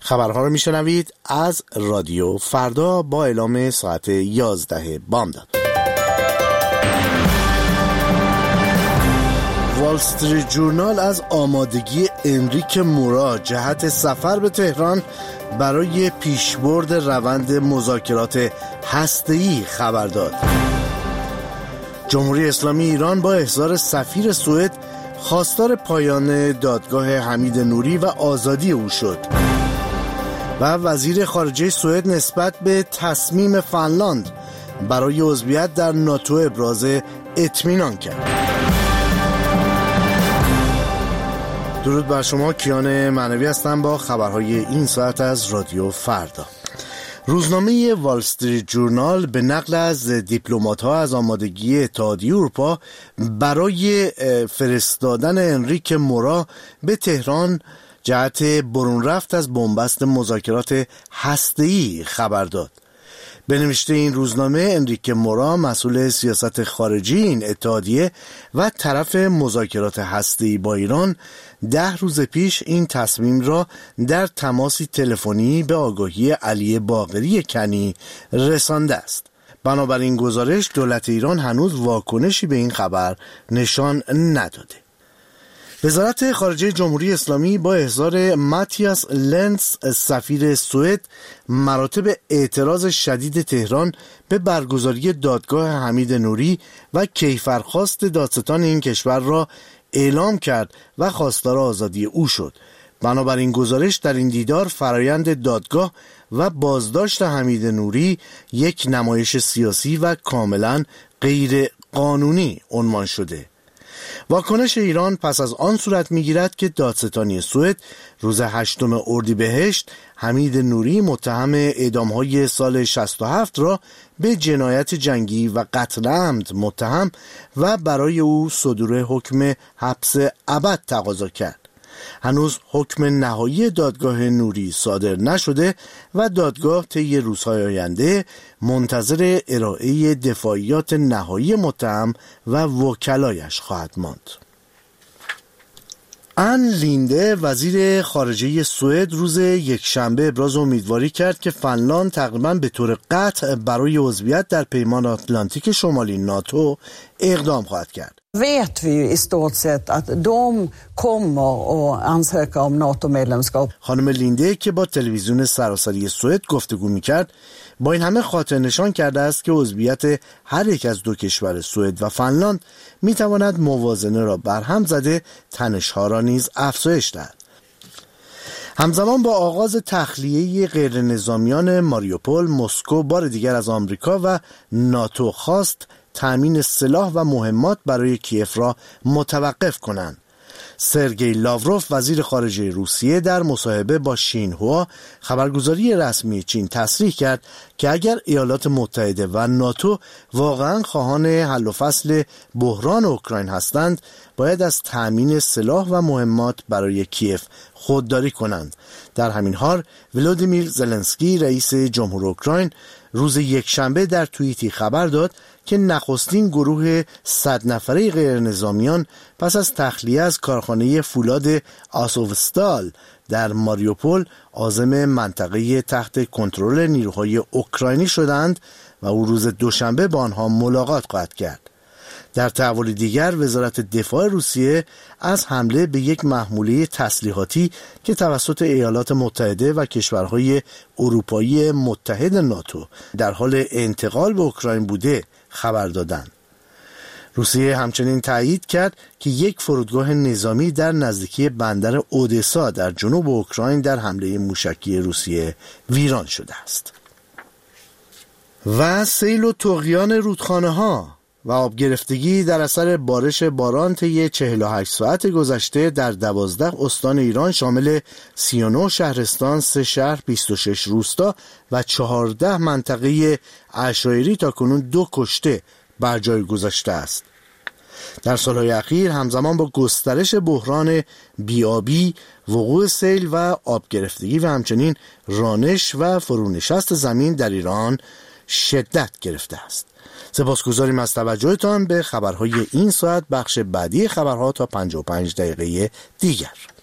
خبرها رو میشنوید از رادیو فردا با اعلام ساعت 11 بامداد. وال استریت جورنال از آمادگی انریک مورا جهت سفر به تهران برای پیشبرد روند مذاکرات هسته‌ای خبر داد. جمهوری اسلامی ایران با احضار سفیر سوئد خواستار پایان دادگاه حمید نوری و آزادی او شد. و وزیر خارجه سوئد نسبت به تصمیم فنلاند برای عضویت در ناتو ابراز اطمینان کرد. درود بر شما، کیان معنوی هستم با خبرهای این ساعت از رادیو فردا. روزنامه وال استریت جورنال به نقل از دیپلمات‌ها از آمادگی اتحادیه اروپا برای فرستادن انریک مورا به تهران جهت برون رفت از بنبست مذاکرات هسته‌ای خبر داد. به نوشته این روزنامه، انریک مورا مسئول سیاست خارجی این اتحادیه و طرف مذاکرات هسته‌ای با ایران 10 روز پیش این تصمیم را در تماسی تلفنی به آگاهی علی باقری کنی رسانده است. بنابراین گزارش دولت ایران هنوز واکنشی به این خبر نشان نداده. وزارت خارجه جمهوری اسلامی با احضار ماتیاس لنز سفیر سوئد مراتب اعتراض شدید تهران به برگزاری دادگاه حمید نوری و کیفرخواست دادستان این کشور را اعلام کرد و خواستار آزادی او شد. بنابراین گزارش در این دیدار فرایند دادگاه و بازداشت حمید نوری یک نمایش سیاسی و کاملا غیر قانونی عنوان شده. واکنش ایران پس از آن صورت می‌گیرد که دادستانی سوئد روز 8 اردیبهشت حمید نوری متهم اعدام‌های سال 67 را به جنایت جنگی و قتل عمد متهم و برای او صدور حکم حبس ابد تقاضا کرد. هنوز حکم نهایی دادگاه نوری صادر نشده و دادگاه طی روزهای آینده منتظر ارائه دفاعیات نهایی متهم و وکلایش خواهد ماند. آن لینده وزیر خارجه سوئد روز یکشنبه ابراز امیدواری کرد که فنلاند تقریباً به طور قطع برای عضویت در پیمان آتلانتیک شمالی ناتو اقدام خواهد کرد. vet vi i stort sett att de kommer att ansöka om NATO-medlemskap. خانم لینده که با تلویزیون سراسری سوئد گفتگو می‌کرد با این همه خاطر نشان کرده است که عضویت هر یک از دو کشور سوئد و فنلاند می‌تواند موازنه را برهم زده تنش‌ها را نیز افزایش دهد. همزمان با آغاز تخلیه غیر نظامیان ماریوپول، مسکو بار دیگر از آمریکا و ناتو خواست تأمین سلاح و مهمات برای کیف را متوقف کنند. سرگئی لاوروف وزیر خارجه روسیه در مصاحبه با شینهوا خبرگزاری رسمی چین تصریح کرد که اگر ایالات متحده و ناتو واقعا خواهان حل و فصل بحران اوکراین هستند، باید از تأمین سلاح و مهمات برای کیف خودداری کنند. در همین حال ولودیمیر زلنسکی رئیس جمهور اوکراین روز یکشنبه در توییتی خبر داد که نخستین گروه 100 نفره غیر نظامیان پس از تخلیه از کارخانه فولاد آسوفستال در ماریوپول عازم منطقه تحت کنترل نیروهای اوکراینی شدند و او روز دوشنبه با آنها ملاقات خواهد کرد. در تحول دیگر وزارت دفاع روسیه از حمله به یک محموله تسلیحاتی که توسط ایالات متحده و کشورهای اروپایی متحد ناتو در حال انتقال به اوکراین بوده خبر دادند. روسیه همچنین تایید کرد که یک فرودگاه نظامی در نزدیکی بندر اودسا در جنوب اوکراین در حمله موشکی روسیه ویران شده است. و سیل و طغیان رودخانه‌ها و آب گرفتگی در اثر بارش باران طی 48 ساعت گذشته در 12 استان ایران شامل 39 شهرستان، 3 شهر، 26 روستا و 14 منطقه عشایری تاکنون 2 کشته بر جای گذاشته است. در سالهای اخیر همزمان با گسترش بحران بیابی، وقوع سیل و آب گرفتگی و همچنین رانش و فرونشست زمین در ایران شدت گرفته است. سپاسگزاریم از توجهتان به خبرهای این ساعت. بخش بعدی خبرها تا 55 دقیقه دیگر.